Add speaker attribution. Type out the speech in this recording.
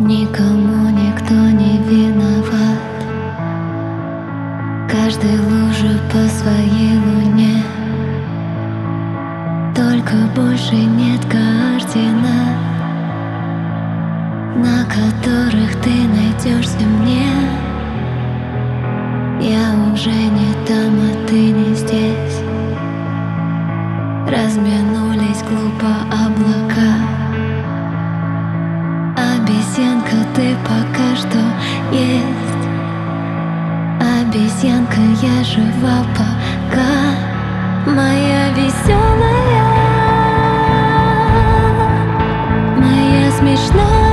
Speaker 1: Никому никто не виноват. Каждый лужа по своей луне. Только больше нет координат, на которых ты найдешься мне. Я уже не там, а ты не здесь. Разминулись глупо облака. Обезьянка, ты пока что есть. Обезьянка, я жива пока. Моя веселая, моя смешная.